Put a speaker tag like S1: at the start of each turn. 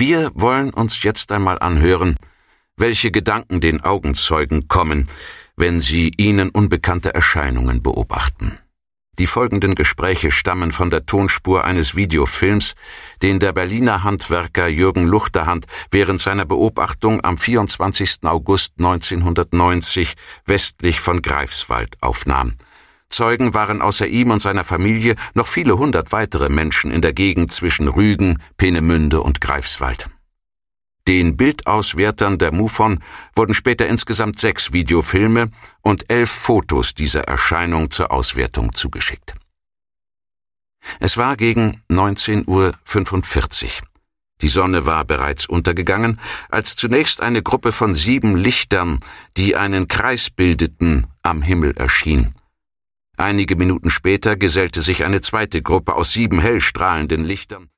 S1: Wir wollen uns jetzt einmal anhören, welche Gedanken den Augenzeugen kommen, wenn sie ihnen unbekannte Erscheinungen beobachten. Die folgenden Gespräche stammen von der Tonspur eines Videofilms, den der Berliner Handwerker Jürgen Luchterhand während seiner Beobachtung am 24. August 1990 westlich von Greifswald aufnahm. Zeugen waren außer ihm und seiner Familie noch viele hundert weitere Menschen in der Gegend zwischen Rügen, Peenemünde und Greifswald. Den Bildauswertern der MUFON wurden später insgesamt 6 Videofilme und 11 Fotos dieser Erscheinung zur Auswertung zugeschickt. Es war gegen 19:45 Uhr. Die Sonne war bereits untergegangen, als zunächst eine Gruppe von 7 Lichtern, die einen Kreis bildeten, am Himmel erschien. Einige Minuten später gesellte sich eine zweite Gruppe aus 7 hell strahlenden Lichtern